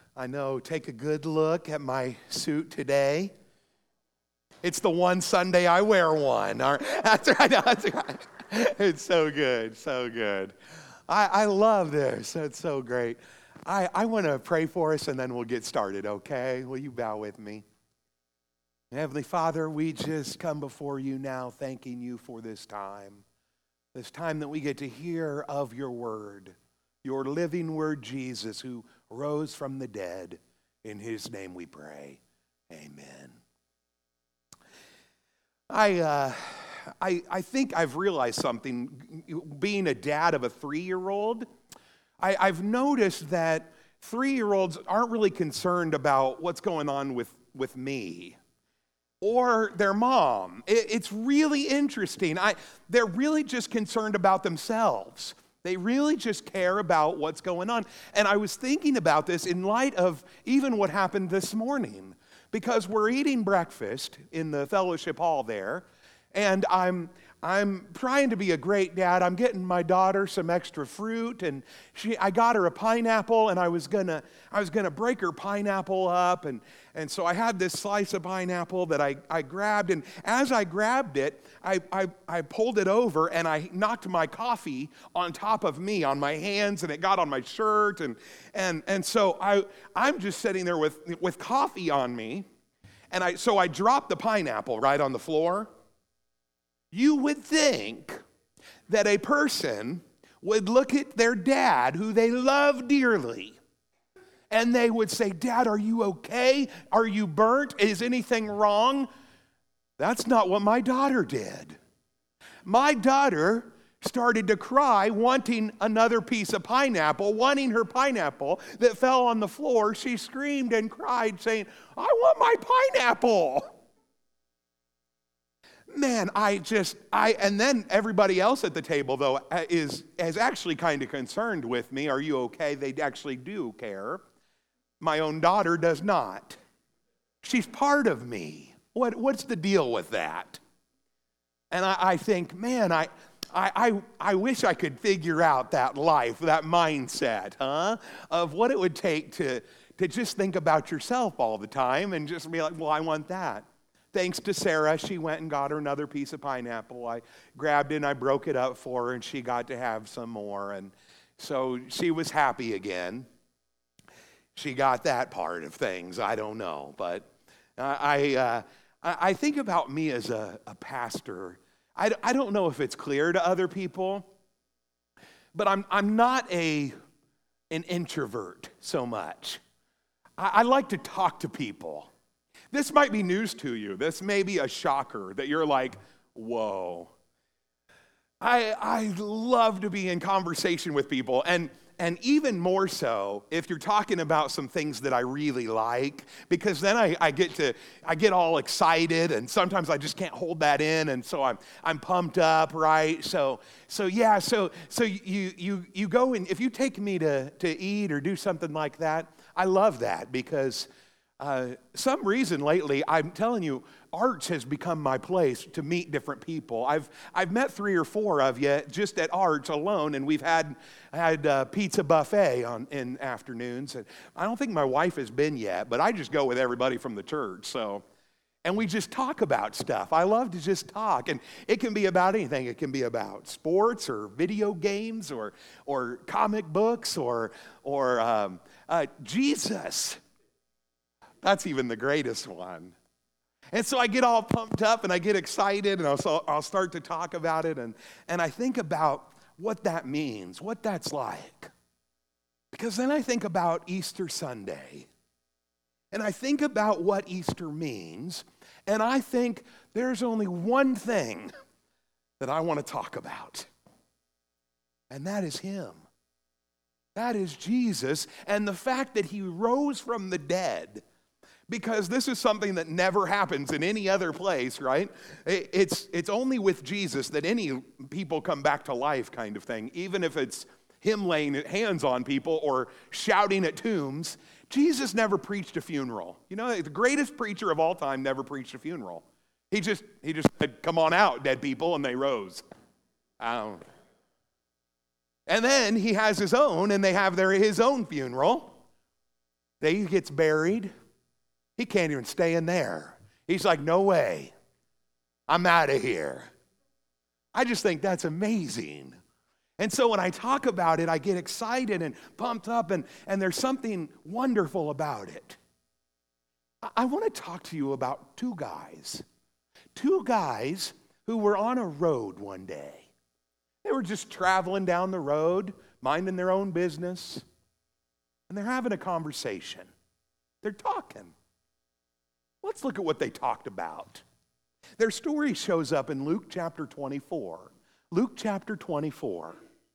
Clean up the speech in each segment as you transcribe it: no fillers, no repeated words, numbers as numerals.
I know, take a good look at my suit today. It's the one Sunday I wear one. That's right. That's right. It's so good, so good. I love this. It's so great. I want to pray for us, and then we'll get started, okay? Will you bow with me? Heavenly Father, we just come before you now thanking you for this time that we get to hear of your word, your living word, Jesus, who rose from the dead. In his name we pray. Amen. I think I've realized something, being a dad of a 3-year-old. I've noticed that 3-year-olds aren't really concerned about what's going on with me or their mom. It's really interesting. They're really just concerned about themselves. They really just care about what's going on. And I was thinking about this in light of even what happened this morning, because we're eating breakfast in the fellowship hall there, and I'm trying to be a great dad. I'm getting my daughter some extra fruit, and I got her a pineapple, and I was gonna break her pineapple up, and so I had this slice of pineapple that I grabbed, and as I grabbed it, I pulled it over, and I knocked my coffee on top of me, on my hands, and it got on my shirt, and so I'm just sitting there with coffee on me, and so I dropped the pineapple right on the floor. You would think that a person would look at their dad, who they love dearly, and they would say, "Dad, are you okay? Are you burnt? Is anything wrong?" That's not what my daughter did. My daughter started to cry, wanting another piece of pineapple, wanting her pineapple that fell on the floor. She screamed and cried, saying, "I want my pineapple." Man, and then everybody else at the table, though, is actually kind of concerned with me. Are you okay? They actually do care. My own daughter does not. She's part of me. What's the deal with that? And I think, man, I wish I could figure out that life, that mindset, of what it would take to just think about yourself all the time and just be like, well, I want that. Thanks to Sarah, she went and got her another piece of pineapple. I grabbed it and I broke it up for her, and she got to have some more. And so she was happy again. She got that part of things. I don't know. But I think about me as a pastor. I don't know if it's clear to other people, but I'm not an introvert so much. I like to talk to people. This might be news to you. This may be a shocker that you're like, whoa. I love to be in conversation with people, and even more so if you're talking about some things that I really like, because then I get all excited, and sometimes I just can't hold that in, and so I'm pumped up, right? So you go, and if you take me to eat or do something like that, I love that, because some reason lately, I'm telling you, Arts has become my place to meet different people. I've met 3 or 4 of you just at Arts alone, and we've had pizza buffet in afternoons. And I don't think my wife has been yet, but I just go with everybody from the church. And we just talk about stuff. I love to just talk, and it can be about anything. It can be about sports or video games or comic books or Jesus. That's even the greatest one. And so I get all pumped up and I get excited, and I'll start to talk about it, and I think about what that means, what that's like. Because then I think about Easter Sunday, and I think about what Easter means, and I think there's only one thing that I want to talk about, and that is him. That is Jesus, and the fact that he rose from the dead. Because this is something that never happens in any other place, right? It's only with Jesus that any people come back to life, kind of thing. Even if it's him laying hands on people or shouting at tombs, Jesus never preached a funeral. You know, the greatest preacher of all time never preached a funeral. He just said, "Come on out, dead people," and they rose. And then he has his own, and they have his own funeral. He gets buried. He can't even stay in there. He's like, no way. I'm out of here. I just think that's amazing. And so when I talk about it, I get excited and pumped up, and there's something wonderful about it. I want to talk to you about two guys who were on a road one day. They were just traveling down the road, minding their own business, and they're having a conversation. They're talking. Let's look at what they talked about. Their story shows up in Luke chapter 24. Luke chapter 24.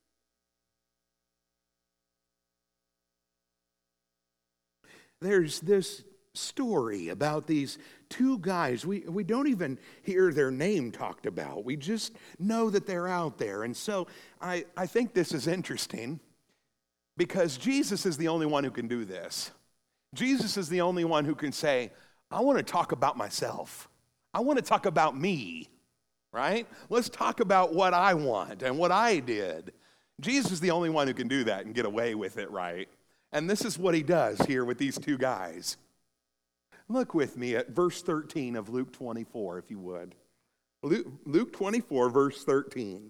There's this story about these two guys. We don't even hear their name talked about. We just know that they're out there. And so I think this is interesting because Jesus is the only one who can do this. Jesus is the only one who can say, I want to talk about myself. I want to talk about me, right? Let's talk about what I want and what I did. Jesus is the only one who can do that and get away with it, right? And this is what he does here with these two guys. Look with me at verse 13 of Luke 24, if you would. Luke 24, verse 13.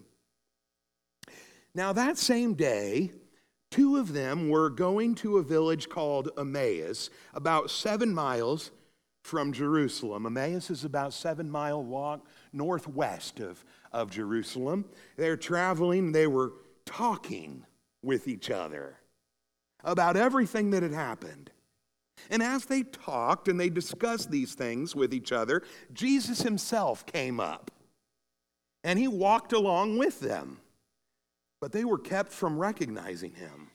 Now that same day, two of them were going to a village called Emmaus, about 7 miles from Jerusalem. Emmaus is about 7-mile walk northwest of Jerusalem. They're traveling, they were talking with each other about everything that had happened. And as they talked and they discussed these things with each other, Jesus himself came up and he walked along with them, but they were kept from recognizing him.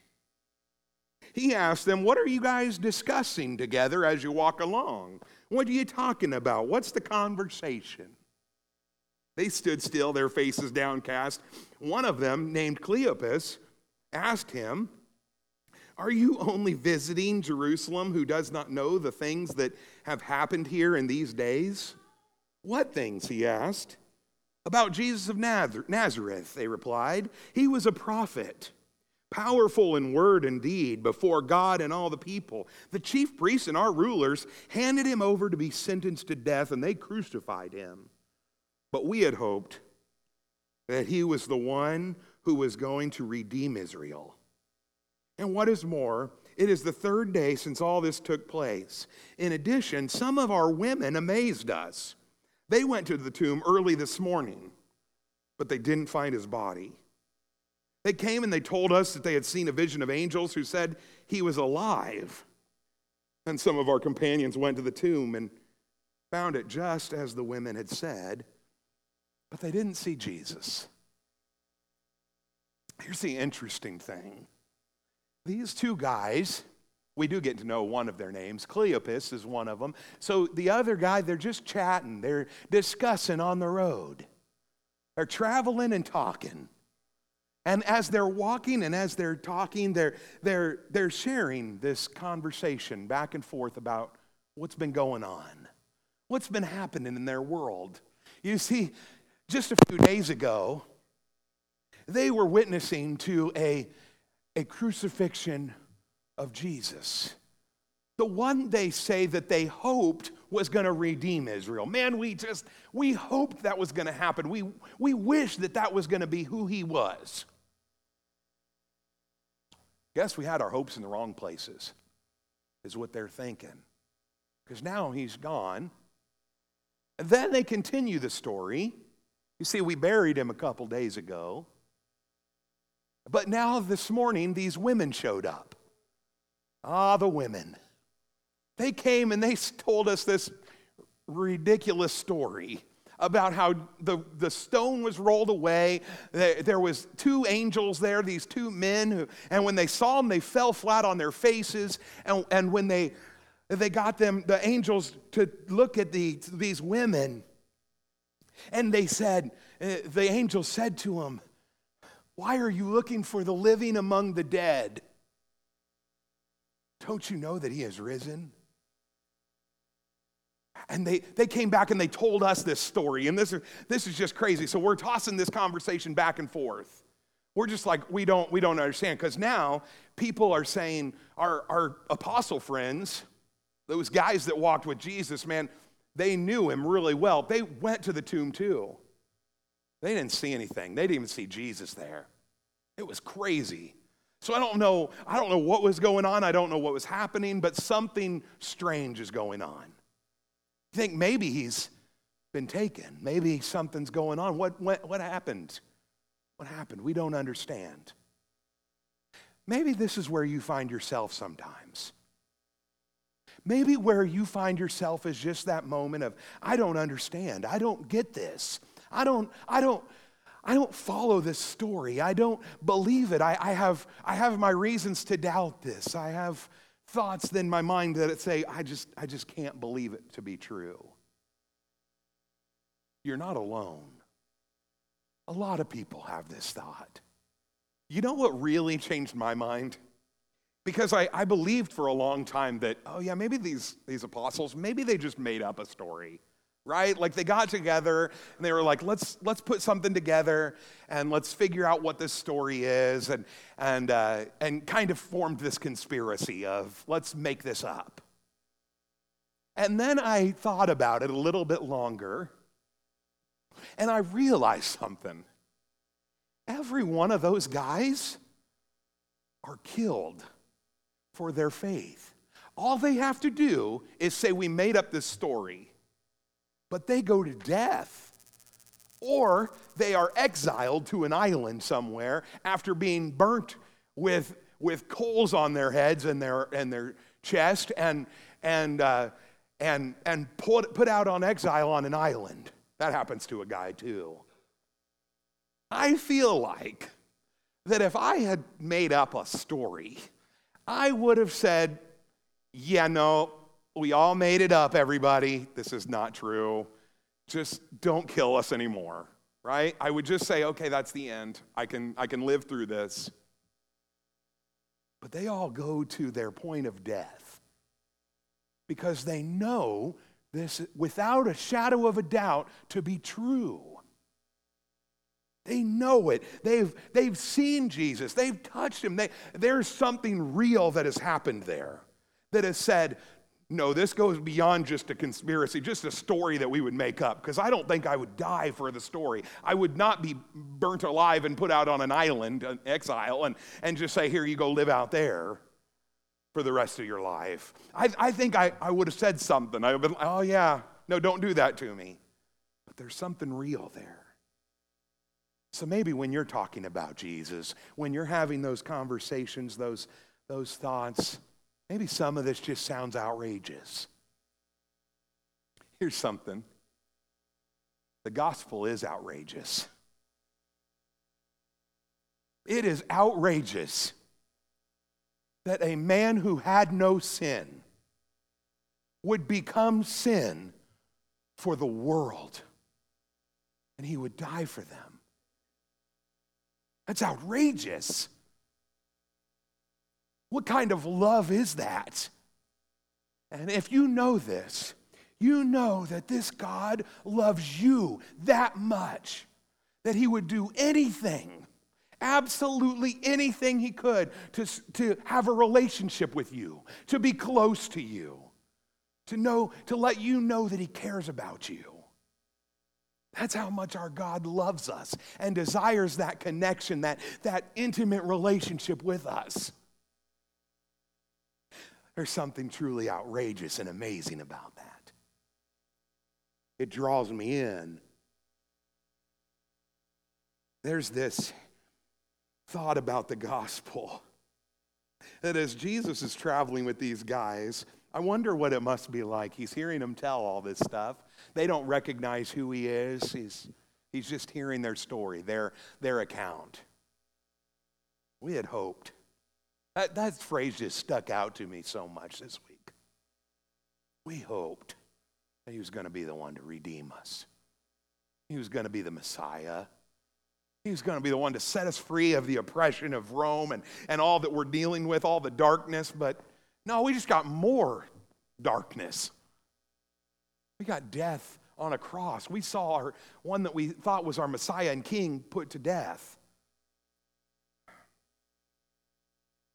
He asked them, what are you guys discussing together as you walk along? What are you talking about? What's the conversation? They stood still, their faces downcast. One of them, named Cleopas, asked him, are you only visiting Jerusalem who does not know the things that have happened here in these days? What things, he asked. About Jesus of Nazareth, they replied. He was a prophet, powerful in word and deed before God and all the people. The chief priests and our rulers handed him over to be sentenced to death, and they crucified him. But we had hoped that he was the one who was going to redeem Israel. And what is more, it is the 3rd day since all this took place. In addition, some of our women amazed us. They went to the tomb early this morning, but they didn't find his body. They came and they told us that they had seen a vision of angels who said he was alive. And some of our companions went to the tomb and found it just as the women had said, but they didn't see Jesus. Here's the interesting thing. These two guys, we do get to know one of their names. Cleopas is one of them. So the other guy, they're just chatting. They're discussing on the road. They're traveling and talking. And as they're walking and as they're talking, they're sharing this conversation back and forth about what's been going on, what's been happening in their world. You see, just a few days ago, they were witnessing to a crucifixion of Jesus. The one they say that they hoped was going to redeem Israel. Man, we hoped that was going to happen. We wished that was going to be who he was. Guess we had our hopes in the wrong places, is what they're thinking. Because now he's gone. And then they continue the story. You see, we buried him a couple days ago. But now this morning, these women showed up. The women. They came and they told us this ridiculous story about how the stone was rolled away. There was 2 angels there, these 2 men, and when they saw them, they fell flat on their faces. And when they got them, the angels, to look at these women, and they said, the angel said to them, why are you looking for the living among the dead? Don't you know that he has risen? And they came back and they told us this story. And this is just crazy. So we're tossing this conversation back and forth. We're just like, we don't understand. Because now people are saying, our apostle friends, those guys that walked with Jesus, man, they knew him really well. They went to the tomb too. They didn't see anything. They didn't even see Jesus there. It was crazy. So I don't know what was going on. I don't know what was happening, but something strange is going on. You think maybe he's been taken. Maybe something's going on. What happened? What happened? We don't understand. Maybe this is where you find yourself sometimes. Maybe where you find yourself is just that moment of, I don't understand. I don't get this. I don't follow this story. I don't believe it. I have my reasons to doubt this. I have thoughts in my mind that say, I just can't believe it to be true. You're not alone. A lot of people have this thought. You know what really changed my mind? Because I believed for a long time that, oh yeah, maybe these apostles, maybe they just made up a story, right? Like they got together and they were like, let's put something together and let's figure out what this story is, and kind of formed this conspiracy of let's make this up. And then I thought about it a little bit longer, and I realized something. Every one of those guys are killed for their faith. All they have to do is say, we made up this story. But they go to death. Or they are exiled to an island somewhere after being burnt with coals on their heads and their chest and put out on exile on an island. That happens to a guy too. I feel like that if I had made up a story, I would have said, yeah, no, we all made it up, everybody. This is not true. Just don't kill us anymore, right? I would just say, okay, that's the end. I can live through this. But they all go to their point of death because they know this without a shadow of a doubt to be true. They know it. They've seen Jesus. They've touched him. There's something real that has happened there that has said, no, this goes beyond just a conspiracy, just a story that we would make up, because I don't think I would die for the story. I would not be burnt alive and put out on an island, an exile, and just say, here you go, live out there for the rest of your life. I think I would have said something. I would have been, oh yeah, no, don't do that to me. But there's something real there. So maybe when you're talking about Jesus, when you're having those conversations, those thoughts, maybe some of this just sounds outrageous. Here's something. The gospel is outrageous. It is outrageous that a man who had no sin would become sin for the world, and he would die for them. That's outrageous. What kind of love is that? And if you know this, you know that this God loves you that much that he would do anything, absolutely anything he could to have a relationship with you, to be close to you, to let you know that he cares about you. That's how much our God loves us and desires that connection, that intimate relationship with us. There's something truly outrageous and amazing about that. It draws me in. There's this thought about the gospel that as Jesus is traveling with these guys, I wonder what it must be like. He's hearing them tell all this stuff. They don't recognize who he is. He's just hearing their story, their account. We had hoped. That phrase just stuck out to me so much this week. We hoped that he was going to be the one to redeem us. He was going to be the Messiah. He was going to be the one to set us free of the oppression of Rome and all that we're dealing with, all the darkness. But no, we just got more darkness. We got death on a cross. We saw one that we thought was our Messiah and King put to death.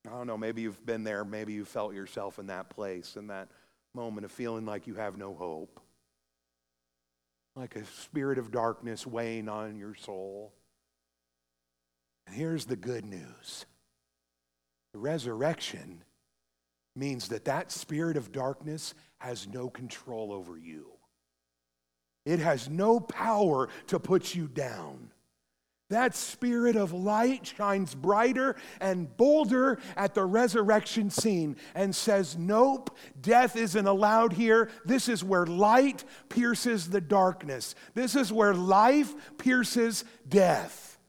I don't know, maybe you've been there, maybe you felt yourself in that place, in that moment of feeling like you have no hope. Like a spirit of darkness weighing on your soul. And here's the good news. The resurrection means that spirit of darkness has no control over you. It has no power to put you down. That spirit of light shines brighter and bolder at the resurrection scene and says, nope, death isn't allowed here. This is where light pierces the darkness. This is where life pierces death.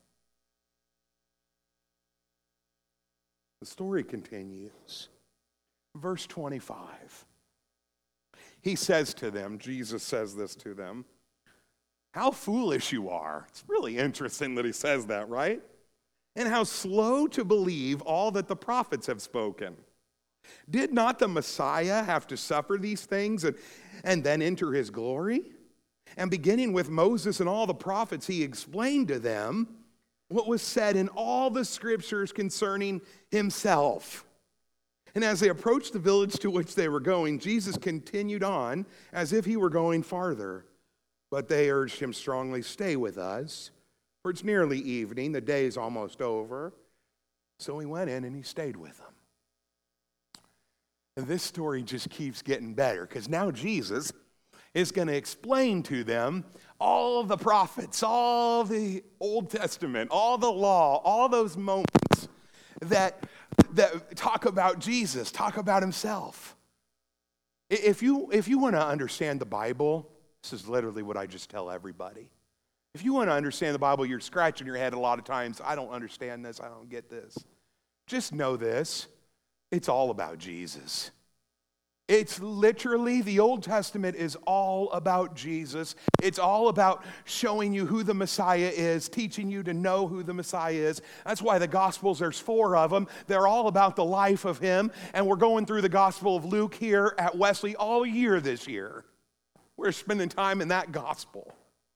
The story continues. Verse 25. He says to them, Jesus says this to them, how foolish you are. It's really interesting that he says that, right? And how slow to believe all that the prophets have spoken. Did not the Messiah have to suffer these things and then enter his glory? And beginning with Moses and all the prophets, he explained to them what was said in all the scriptures concerning himself. And as they approached the village to which they were going, Jesus continued on as if he were going farther. But they urged him strongly, stay with us, for it's nearly evening, the day is almost over. So he went in and he stayed with them. And this story just keeps getting better, because now Jesus is going to explain to them all the prophets, all the Old Testament, all the law, all those moments that talk about Jesus, talk about himself. If you want to understand the Bible, this is literally what I just tell everybody. If you want to understand the Bible, you're scratching your head a lot of times. I don't understand this. I don't get this. Just know this. It's all about Jesus. It's literally, the Old Testament is all about Jesus. It's all about showing you who the Messiah is, teaching you to know who the Messiah is. That's why the Gospels, there's 4 of them. They're all about the life of him. And we're going through the Gospel of Luke here at Wesley all year this year. We're spending time in that gospel.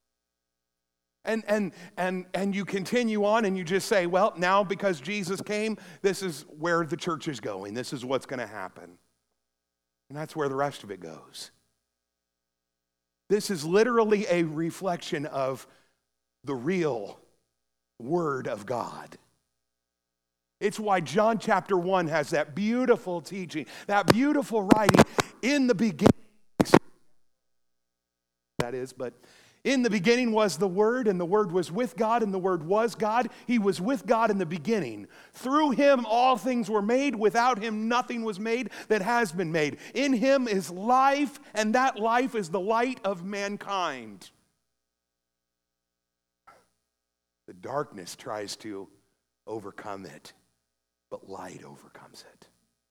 And you continue on and you just say, well, now because Jesus came, this is where the church is going. This is what's going to happen. And that's where the rest of it goes. This is literally a reflection of the real Word of God. It's why John chapter 1 has that beautiful teaching, that beautiful writing in the beginning. That is, but in the beginning was the Word, and the Word was with God, and the Word was God. He was with God in the beginning. Through him all things were made. Without him nothing was made that has been made. In him is life, and that life is the light of mankind. The darkness tries to overcome it, but light overcomes it.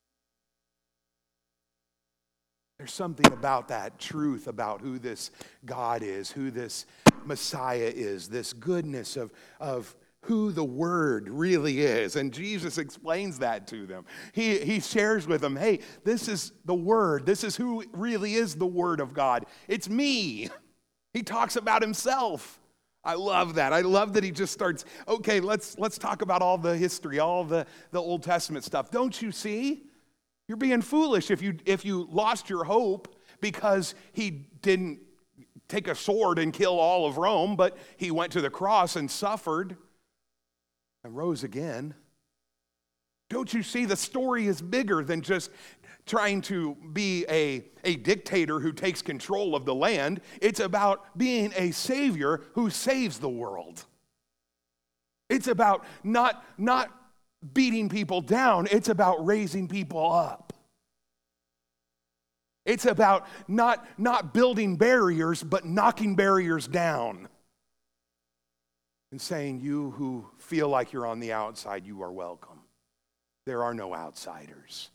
There's something about that truth about who this God is, who this Messiah is, this goodness of who the Word really is. And Jesus explains that to them. He shares with them, hey, this is the Word. This is who really is the Word of God. It's me. He talks about himself. I love that. I love that he just starts, okay, let's talk about all the history, all the Old Testament stuff. Don't you see? You're being foolish if you lost your hope because he didn't take a sword and kill all of Rome, but he went to the cross and suffered and rose again. Don't you see the story is bigger than just trying to be a dictator who takes control of the land? It's about being a savior who saves the world. It's about not beating people down. It's about raising people up. It's about not building barriers, but knocking barriers down. And saying, you who feel like you're on the outside, you are welcome. There are no outsiders.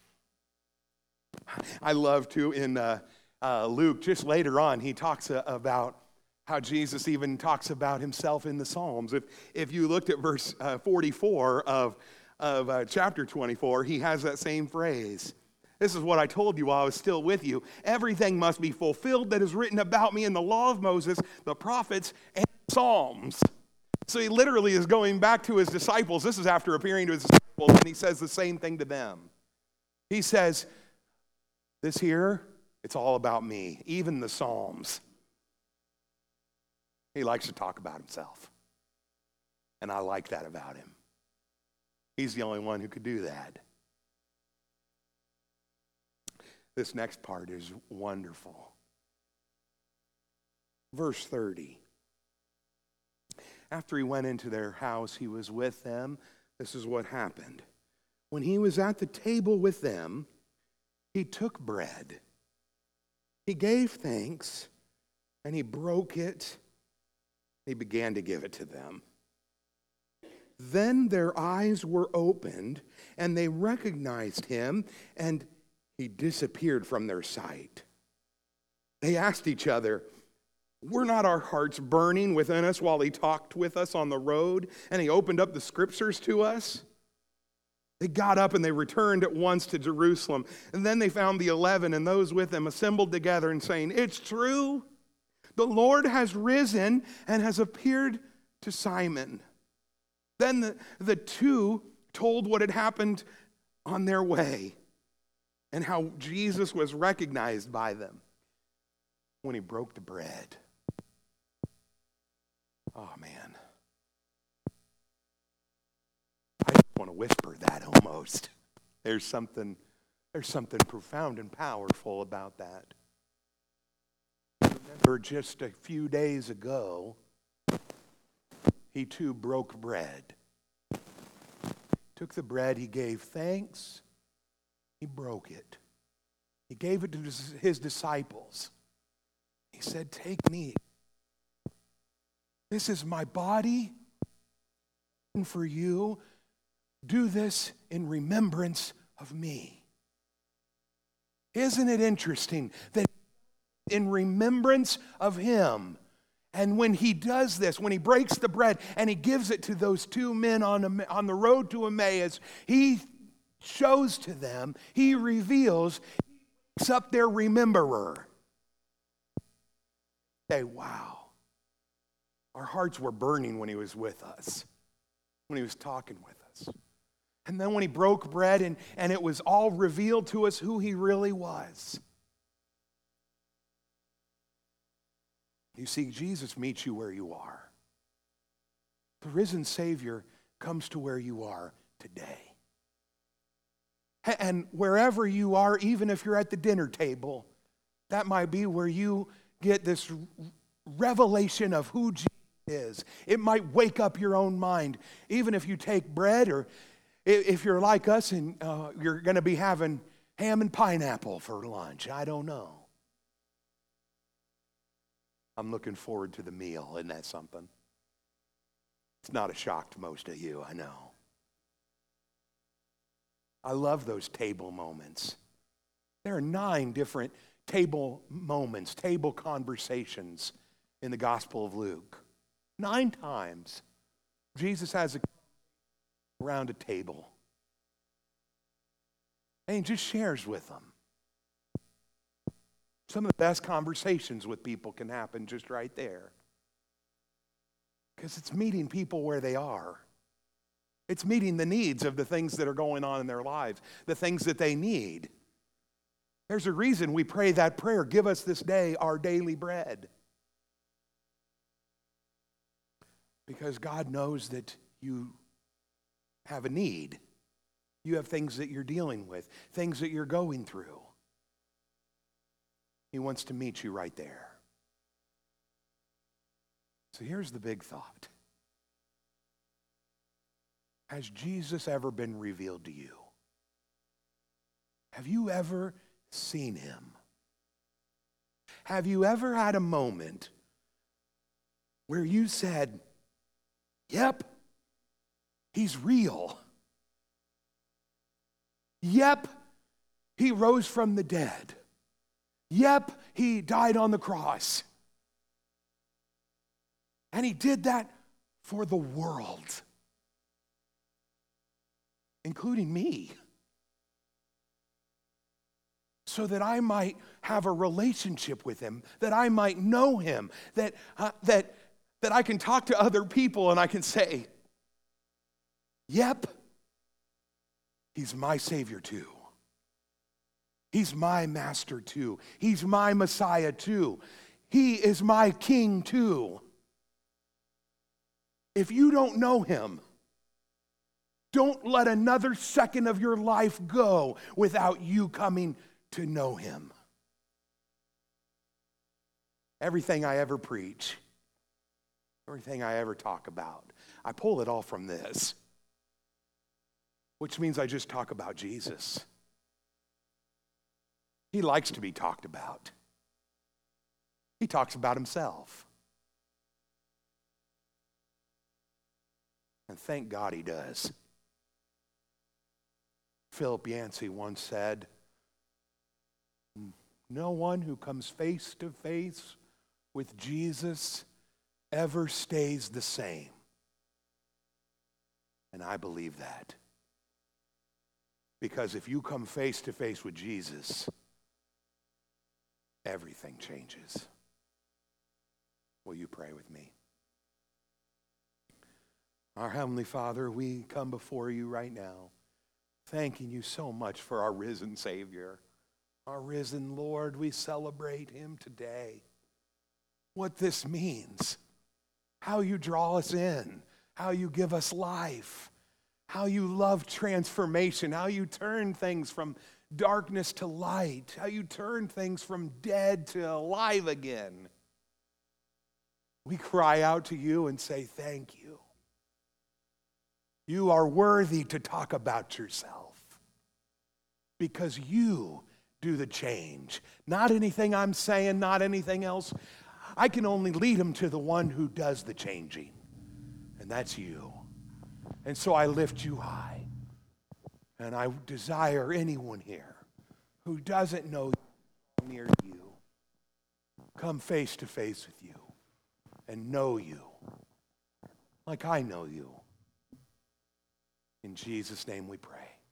I love to, in Luke, just later on, he talks about how Jesus even talks about himself in the Psalms. If you looked at verse 44 of chapter 24, he has that same phrase. This is what I told you while I was still with you. Everything must be fulfilled that is written about me in the law of Moses, the prophets, and the Psalms. So he literally is going back to his disciples. This is after appearing to his disciples, and he says the same thing to them. He says, this here, it's all about me, even the Psalms. He likes to talk about himself. And I like that about him. He's the only one who could do that. This next part is wonderful. Verse 30. After he went into their house, he was with them. This is what happened. When he was at the table with them, he took bread. He gave thanks, and he broke it. He began to give it to them. Then their eyes were opened, and they recognized him, and he disappeared from their sight. They asked each other, were not our hearts burning within us while he talked with us on the road, and he opened up the scriptures to us? They got up and they returned at once to Jerusalem. And then they found the 11 and those with them assembled together and saying, it's true, the Lord has risen and has appeared to Simon. Then the two told what had happened on their way and how Jesus was recognized by them when he broke the bread. Oh, man. I just want to whisper that almost. There's something profound and powerful about that. Remember, just a few days ago, he too broke bread. Took the bread, he gave thanks, he broke it. He gave it to his disciples. He said, take me. This is my body. And for you, do this in remembrance of me. Isn't it interesting that in remembrance of him, and when he does this, when he breaks the bread and he gives it to those two men on the road to Emmaus, he shows to them, he reveals, he makes up their rememberer. Say, wow, our hearts were burning when he was with us, when he was talking with us. And then when he broke bread and it was all revealed to us who he really was. You see, Jesus meets you where you are. The risen Savior comes to where you are today. And wherever you are, even if you're at the dinner table, that might be where you get this revelation of who Jesus is. It might wake up your own mind. Even if you take bread, or if you're like us and you're going to be having ham and pineapple for lunch. I don't know. I'm looking forward to the meal. Isn't that something? It's not a shock to most of you, I know. I love those table moments. There are 9 different table moments, table conversations in the Gospel of Luke. 9 times, Jesus has around a table. And he just shares with them. Some of the best conversations with people can happen just right there. Because it's meeting people where they are. It's meeting the needs of the things that are going on in their lives, the things that they need. There's a reason we pray that prayer, give us this day our daily bread. Because God knows that you have a need. You have things that you're dealing with, things that you're going through. He wants to meet you right there. So here's the big thought. Has Jesus ever been revealed to you? Have you ever seen him? Have you ever had a moment where you said, yep, he's real. Yep, he rose from the dead. Yep, he died on the cross. And he did that for the world, including me, so that I might have a relationship with him, that I might know him, that that I can talk to other people and I can say, yep, he's my Savior too. He's my Master too. He's my Messiah too. He is my King too. If you don't know him, don't let another second of your life go without you coming to know him. Everything I ever preach, everything I ever talk about, I pull it all from this, which means I just talk about Jesus. He likes to be talked about. He talks about himself. And thank God he does. Philip Yancey once said, no one who comes face to face with Jesus ever stays the same. And I believe that. Because if you come face to face with Jesus, everything changes. Will you pray with me? Our Heavenly Father, we come before you right now, thanking you so much for our risen Savior. Our risen Lord, we celebrate him today. What this means, how you draw us in, how you give us life, how you love transformation, how you turn things from darkness to light, how you turn things from dead to alive again. We cry out to you and say, thank you. You are worthy to talk about yourself because you do the change. Not anything I'm saying, not anything else. I can only lead them to the one who does the changing, and that's you. And so I lift you high, and I desire anyone here who doesn't know near you, come face to face with you and know you like I know you. In Jesus' name we pray.